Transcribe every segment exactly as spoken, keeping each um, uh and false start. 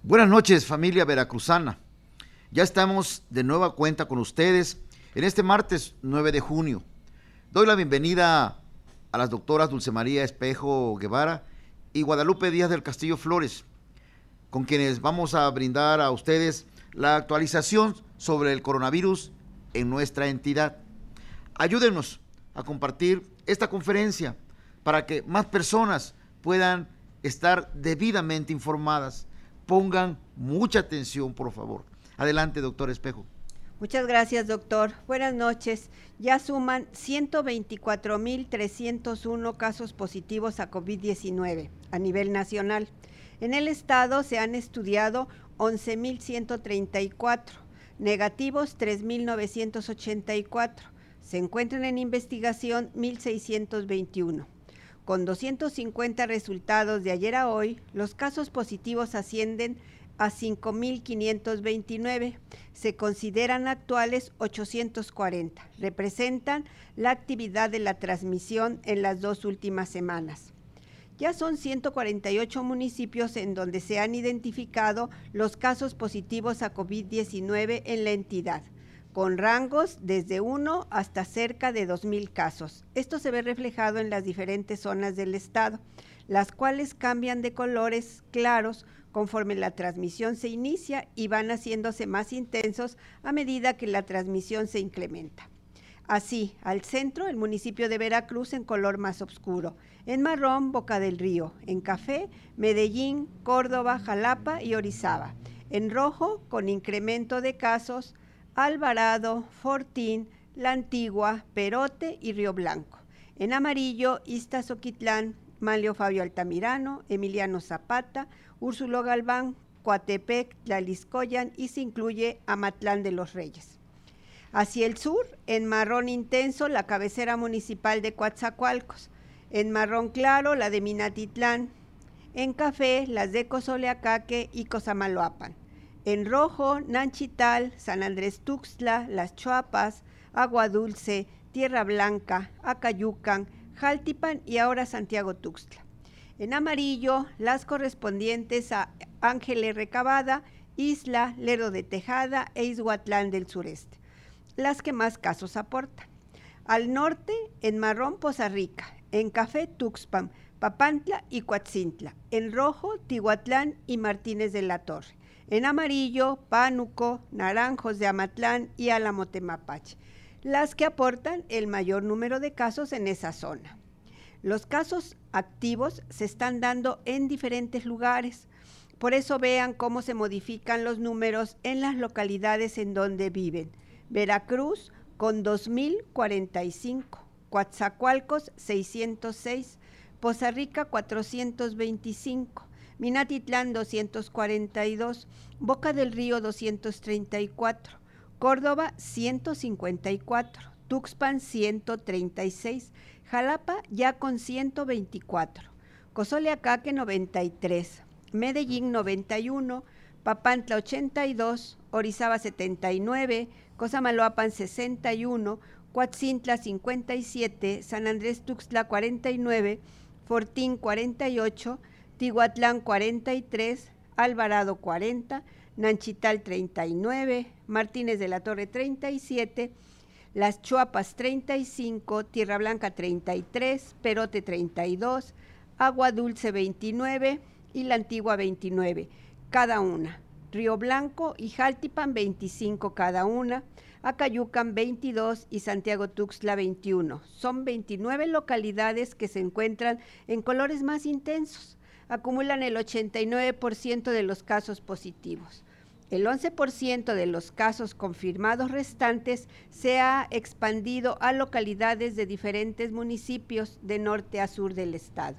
Buenas noches, familia veracruzana. Ya estamos de nueva cuenta con ustedes en este martes nueve de junio. Doy la bienvenida a las doctoras Dulce María Espejo Guevara y Guadalupe Díaz del Castillo Flores, con quienes vamos a brindar a ustedes la actualización sobre el coronavirus en nuestra entidad. Ayúdenos a compartir esta conferencia para que más personas puedan estar debidamente informadas. Pongan mucha atención, por favor. Adelante, doctor Espejo. Muchas gracias, doctor. Buenas noches. Ya suman ciento veinticuatro mil trescientos uno casos positivos a COVID diecinueve a nivel nacional. En el estado se han estudiado once mil ciento treinta y cuatro, negativos tres mil novecientos ochenta y cuatro. Se encuentran en investigación mil seiscientos veintiuno. Con doscientos cincuenta resultados de ayer a hoy, los casos positivos ascienden a cinco mil quinientos veintinueve. Se consideran actuales ochocientos cuarenta. Representan la actividad de la transmisión en las dos últimas semanas. Ya son ciento cuarenta y ocho municipios en donde se han identificado los casos positivos a COVID diecinueve en la entidad, con rangos desde uno hasta cerca de dos mil casos. Esto se ve reflejado en las diferentes zonas del estado, las cuales cambian de colores claros conforme la transmisión se inicia y van haciéndose más intensos a medida que la transmisión se incrementa. Así, al centro, el municipio de Veracruz en color más oscuro, en marrón, Boca del Río, en café, Medellín, Córdoba, Jalapa y Orizaba, en rojo, con incremento de casos, Alvarado, Fortín, La Antigua, Perote y Río Blanco. En amarillo, Iztazoquitlán, Manlio Fabio Altamirano, Emiliano Zapata, Úrsulo Galván, Coatepec, Tlaliscoyan y se incluye Amatlán de los Reyes. Hacia el sur, en marrón intenso, la cabecera municipal de Coatzacoalcos. En marrón claro, la de Minatitlán. En café, las de Cozoleacaque y Cosamaloapan. En rojo, Nanchital, San Andrés Tuxtla, Las Chuapas, Agua Dulce, Tierra Blanca, Acayucan, Jaltipan y ahora Santiago Tuxtla. En amarillo, las correspondientes a Ángeles Recabada, Isla, Lerdo de Tejada e Izhuatlán del sureste, las que más casos aportan. Al norte, en marrón, Poza Rica, en café, Tuxpan, Papantla y Coatzintla, en rojo, Tihuatlán y Martínez de la Torre. En amarillo, Pánuco, Naranjos de Amatlán y Álamo Temapache, las que aportan el mayor número de casos en esa zona. Los casos activos se están dando en diferentes lugares, por eso vean cómo se modifican los números en las localidades en donde viven. Veracruz con dos mil cuarenta y cinco, Coatzacoalcos seiscientos seis, Poza Rica cuatrocientos veinticinco, Minatitlán doscientos cuarenta y dos, Boca del Río doscientos treinta y cuatro, Córdoba ciento cincuenta y cuatro, Tuxpan ciento treinta y seis, Jalapa ya con ciento veinticuatro, Cozoleacaque noventa y tres, Medellín noventa y uno, Papantla ochenta y dos, Orizaba setenta y nueve, Cosamaloapan sesenta y uno, Coatzintla cincuenta y siete, San Andrés Tuxtla cuarenta y nueve, Fortín cuarenta y ocho, Tihuatlán cuarenta y tres, Alvarado cuarenta, Nanchital treinta y nueve, Martínez de la Torre treinta y siete, Las Chuapas treinta y cinco, Tierra Blanca treinta y tres, Perote treinta y dos, Agua Dulce veintinueve y La Antigua veintinueve, cada una. Río Blanco y Jaltipan veinticinco cada una, Acayucan veintidós y Santiago Tuxtla veintiuno. Son veintinueve localidades que se encuentran en colores más intensos. Acumulan el ochenta y nueve por ciento de los casos positivos. El once por ciento de los casos confirmados restantes se ha expandido a localidades de diferentes municipios de norte a sur del estado,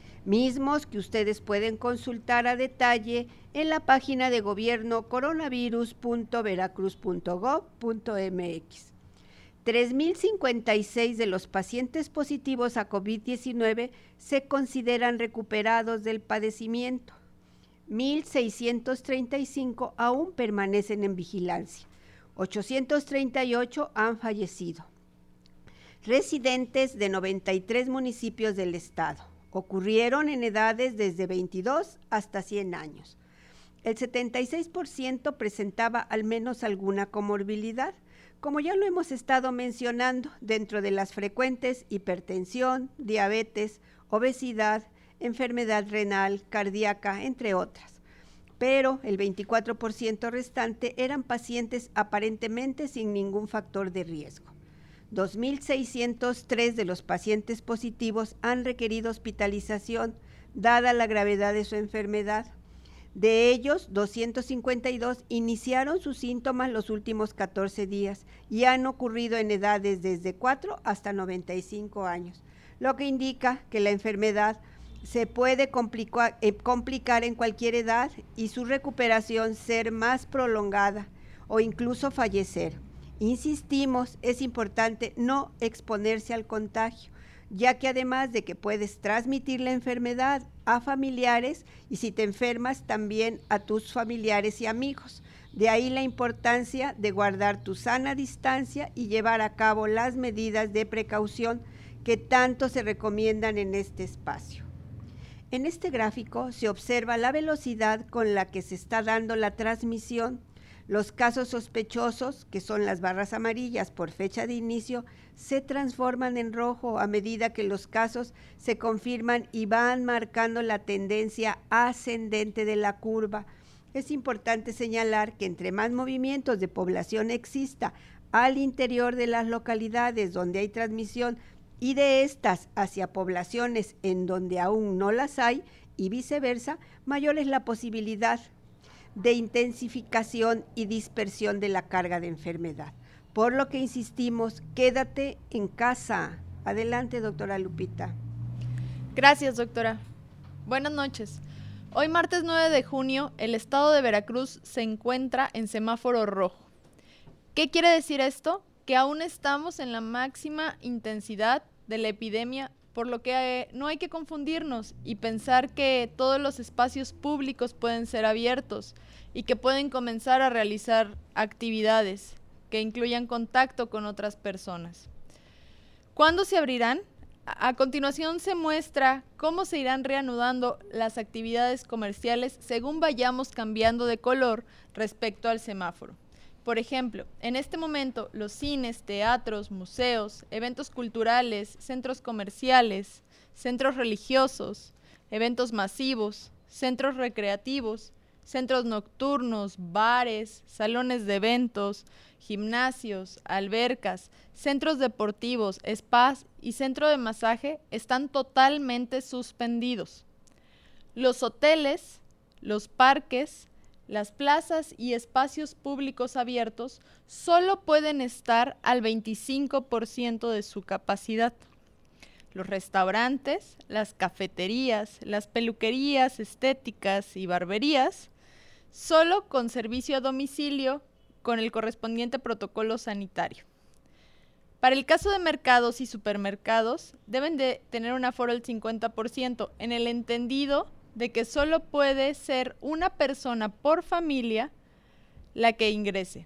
mismos que ustedes pueden consultar a detalle en la página de gobierno coronavirus punto veracruz punto gob punto mx. tres mil cincuenta y seis de los pacientes positivos a COVID diecinueve se consideran recuperados del padecimiento. mil seiscientos treinta y cinco aún permanecen en vigilancia. ochocientos treinta y ocho han fallecido. Residentes de noventa y tres municipios del estado. Ocurrieron en edades desde veintidós hasta cien años. El setenta y seis por ciento presentaba al menos alguna comorbilidad, como ya lo hemos estado mencionando, dentro de las frecuentes hipertensión, diabetes, obesidad, enfermedad renal, cardíaca, entre otras. Pero el veinticuatro por ciento restante eran pacientes aparentemente sin ningún factor de riesgo. dos mil seiscientos tres de los pacientes positivos han requerido hospitalización, dada la gravedad de su enfermedad. De ellos, doscientos cincuenta y dos iniciaron sus síntomas los últimos catorce días y han ocurrido en edades desde cuatro hasta noventa y cinco años, lo que indica que la enfermedad se puede complicar, eh, complicar en cualquier edad y su recuperación ser más prolongada o incluso fallecer. Insistimos, es importante no exponerse al contagio, ya que además de que puedes transmitir la enfermedad a familiares y si te enfermas también a tus familiares y amigos. De ahí la importancia de guardar tu sana distancia y llevar a cabo las medidas de precaución que tanto se recomiendan en este espacio. En este gráfico se observa la velocidad con la que se está dando la transmisión. Los casos sospechosos, que son las barras amarillas por fecha de inicio, se transforman en rojo a medida que los casos se confirman y van marcando la tendencia ascendente de la curva. Es importante señalar que entre más movimientos de población exista al interior de las localidades donde hay transmisión y de estas hacia poblaciones en donde aún no las hay y viceversa, mayor es la posibilidad de intensificación y dispersión de la carga de enfermedad. Por lo que insistimos, quédate en casa. Adelante, doctora Lupita. Gracias, doctora. Buenas noches. Hoy, martes nueve de junio, el estado de Veracruz se encuentra en semáforo rojo. ¿Qué quiere decir esto? Que aún estamos en la máxima intensidad de la epidemia, por lo que eh, no hay que confundirnos y pensar que todos los espacios públicos pueden ser abiertos y que pueden comenzar a realizar actividades que incluyan contacto con otras personas. ¿Cuándo se abrirán? A continuación se muestra cómo se irán reanudando las actividades comerciales según vayamos cambiando de color respecto al semáforo. Por ejemplo, en este momento los cines, teatros, museos, eventos culturales, centros comerciales, centros religiosos, eventos masivos, centros recreativos, centros nocturnos, bares, salones de eventos, gimnasios, albercas, centros deportivos, spas y centro de masaje están totalmente suspendidos. Los hoteles, los parques, las plazas y espacios públicos abiertos solo pueden estar al veinticinco por ciento de su capacidad. Los restaurantes, las cafeterías, las peluquerías estéticas y barberías, solo con servicio a domicilio con el correspondiente protocolo sanitario. Para el caso de mercados y supermercados, deben de tener un aforo del cincuenta por ciento en el entendido de que solo puede ser una persona por familia la que ingrese.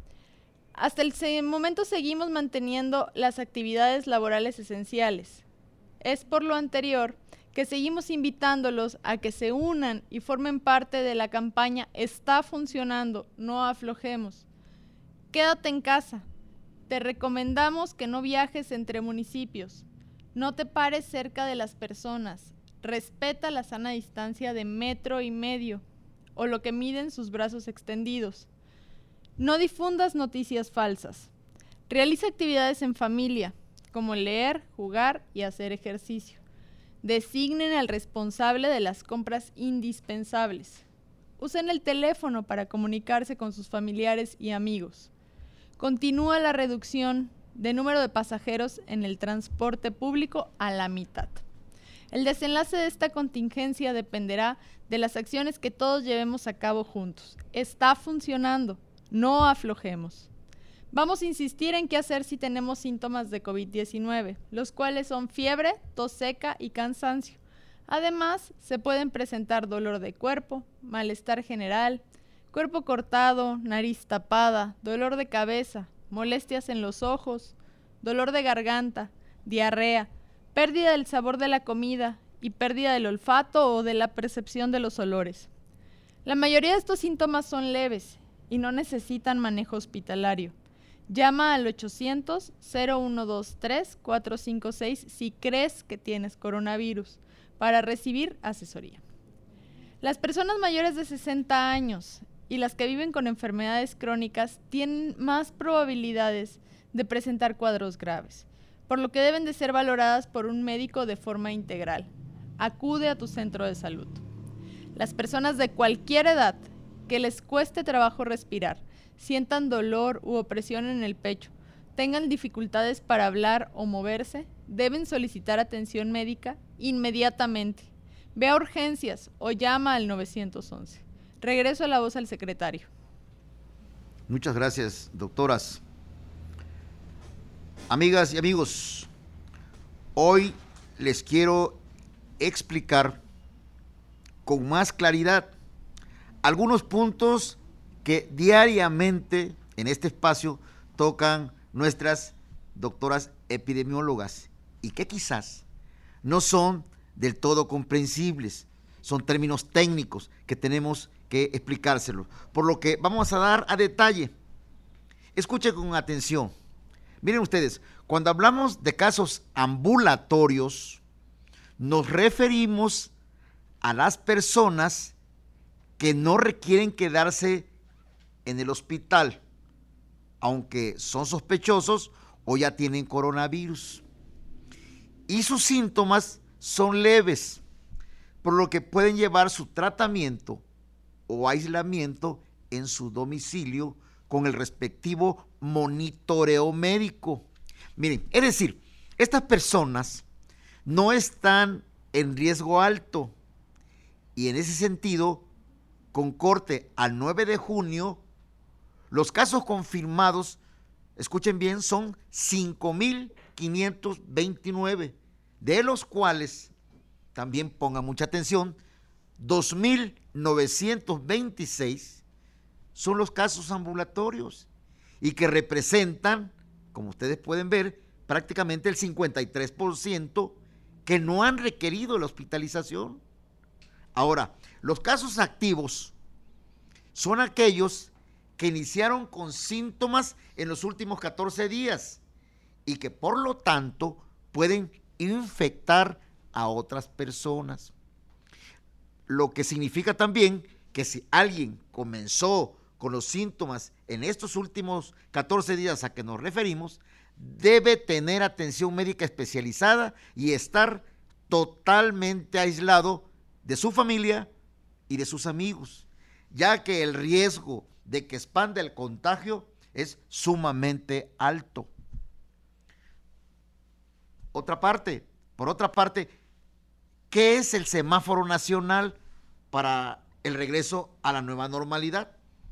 Hasta el momento seguimos manteniendo las actividades laborales esenciales. Es por lo anterior que seguimos invitándolos a que se unan y formen parte de la campaña Está funcionando, no aflojemos. Quédate en casa. Te recomendamos que no viajes entre municipios. No te pares cerca de las personas. Respeta la sana distancia de metro y medio o lo que miden sus brazos extendidos. No difundas noticias falsas. Realiza actividades en familia, como leer, jugar y hacer ejercicio. Designen al responsable de las compras indispensables. Usen el teléfono para comunicarse con sus familiares y amigos. Continúa la reducción de número de pasajeros en el transporte público a la mitad. El desenlace de esta contingencia dependerá de las acciones que todos llevemos a cabo juntos. Está funcionando, no aflojemos. Vamos a insistir en qué hacer si tenemos síntomas de COVID diecinueve, los cuales son fiebre, tos seca y cansancio. Además, se pueden presentar dolor de cuerpo, malestar general, cuerpo cortado, nariz tapada, dolor de cabeza, molestias en los ojos, dolor de garganta, diarrea, pérdida del sabor de la comida y pérdida del olfato o de la percepción de los olores. La mayoría de estos síntomas son leves y no necesitan manejo hospitalario. Llama al ochocientos, cero uno dos tres, cuatro cinco seis si crees que tienes coronavirus para recibir asesoría. Las personas mayores de sesenta años y las que viven con enfermedades crónicas tienen más probabilidades de presentar cuadros graves, por lo que deben de ser valoradas por un médico de forma integral. Acude a tu centro de salud. Las personas de cualquier edad que les cueste trabajo respirar, sientan dolor u opresión en el pecho, tengan dificultades para hablar o moverse, deben solicitar atención médica inmediatamente. Ve a urgencias o llama al nueve once. Regreso a la voz al secretario. Muchas gracias, doctoras. Amigas y amigos, hoy les quiero explicar con más claridad algunos puntos que diariamente en este espacio tocan nuestras doctoras epidemiólogas y que quizás no son del todo comprensibles, son términos técnicos que tenemos que explicárselos, por lo que vamos a dar a detalle. Escuchen con atención. Miren ustedes, cuando hablamos de casos ambulatorios, nos referimos a las personas que no requieren quedarse en el hospital, aunque son sospechosos o ya tienen coronavirus. Y sus síntomas son leves, por lo que pueden llevar su tratamiento o aislamiento en su domicilio con el respectivo monitoreo médico. Miren, es decir, estas personas no están en riesgo alto y en ese sentido, con corte al nueve de junio, los casos confirmados, escuchen bien, son cinco mil quinientos veintinueve, de los cuales, también pongan mucha atención, dos mil novecientos veintiséis son los casos ambulatorios y que representan, como ustedes pueden ver, prácticamente el cincuenta y tres por ciento que no han requerido la hospitalización. Ahora, los casos activos son aquellos que iniciaron con síntomas en los últimos catorce días y que por lo tanto pueden infectar a otras personas. Lo que significa también que si alguien comenzó con los síntomas en estos últimos catorce días a que nos referimos, debe tener atención médica especializada y estar totalmente aislado de su familia y de sus amigos, ya que el riesgo de que expanda el contagio es sumamente alto. Otra parte, por otra parte, ¿qué es el semáforo nacional para el regreso a la nueva normalidad?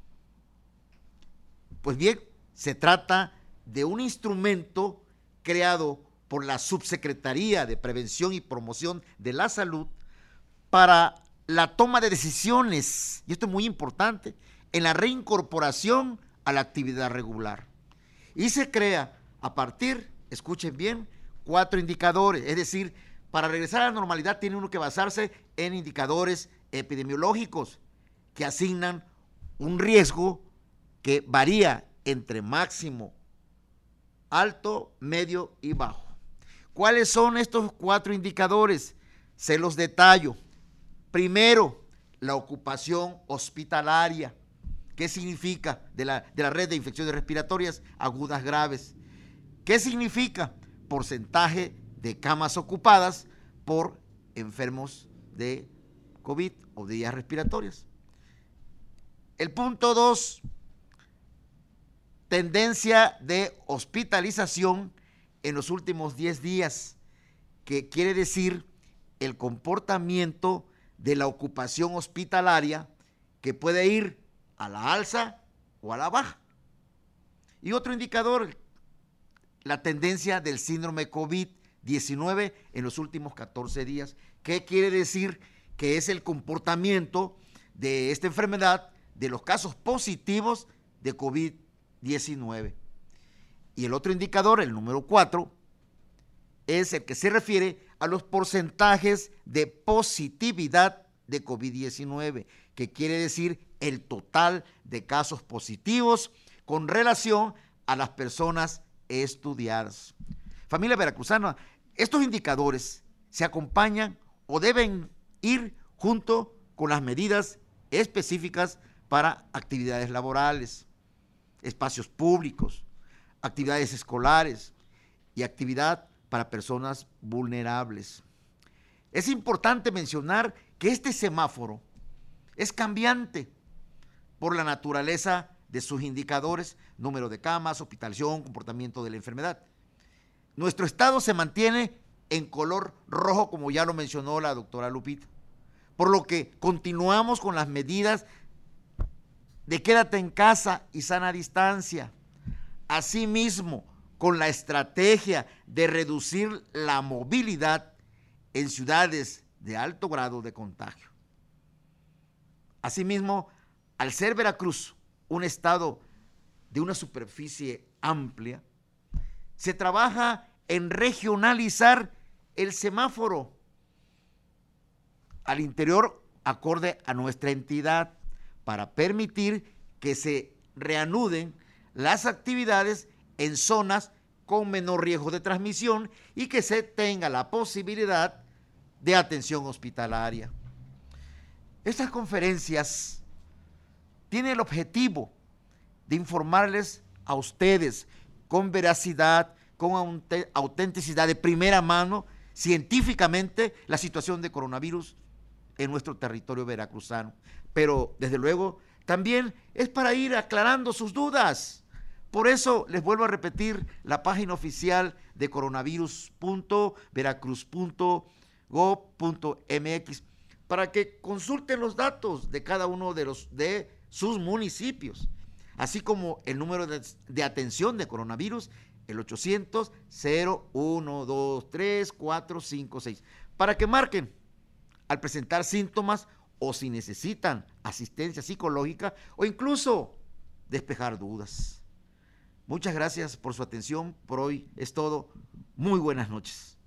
Pues bien, se trata de un instrumento creado por la Subsecretaría de Prevención y Promoción de la Salud para la toma de decisiones, y esto es muy importante, en la reincorporación a la actividad regular. Y se crea a partir, escuchen bien, cuatro indicadores, es decir, para regresar a la normalidad tiene uno que basarse en indicadores epidemiológicos que asignan un riesgo que varía entre máximo, alto, medio y bajo. ¿Cuáles son estos cuatro indicadores? Se los detallo. Primero, la ocupación hospitalaria. ¿Qué significa? De la, de la red de infecciones respiratorias agudas graves. ¿Qué significa? Porcentaje de camas ocupadas por enfermos de COVID o de vías respiratorias. El punto dos, tendencia de hospitalización en los últimos diez días, que quiere decir el comportamiento de la ocupación hospitalaria que puede ir a la alza o a la baja. Y otro indicador, la tendencia del síndrome COVID diecinueve en los últimos catorce días. ¿Qué quiere decir? Que es el comportamiento de esta enfermedad, de los casos positivos de COVID diecinueve. Y el otro indicador, el número cuatro, es el que se refiere a los porcentajes de positividad de COVID diecinueve, que quiere decir el total de casos positivos con relación a las personas estudiadas. Familia veracruzana, estos indicadores se acompañan o deben ir junto con las medidas específicas para actividades laborales, espacios públicos, actividades escolares y actividad para personas vulnerables. Es importante mencionar que este semáforo es cambiante por la naturaleza de sus indicadores, número de camas, hospitalización, comportamiento de la enfermedad. Nuestro estado se mantiene en color rojo, como ya lo mencionó la doctora Lupita, por lo que continuamos con las medidas de quédate en casa y sana distancia. Asimismo, con la estrategia de reducir la movilidad en ciudades de alto grado de contagio. Asimismo, al ser Veracruz un estado de una superficie amplia, se trabaja en regionalizar el semáforo al interior acorde a nuestra entidad para permitir que se reanuden las actividades en zonas con menor riesgo de transmisión y que se tenga la posibilidad de atención hospitalaria. Estas conferencias tienen el objetivo de informarles a ustedes con veracidad, con autenticidad de primera mano, científicamente, la situación de coronavirus en nuestro territorio veracruzano. Pero, desde luego, también es para ir aclarando sus dudas. Por eso, les vuelvo a repetir la página oficial de coronavirus punto veracruz punto gob punto mx para que consulten los datos de cada uno de, los, de sus municipios, así como el número de, de atención de coronavirus, el ochocientos, cero uno dos tres cuatro cinco seis, para que marquen al presentar síntomas o si necesitan asistencia psicológica o incluso despejar dudas. Muchas gracias por su atención. Por hoy es todo. Muy buenas noches.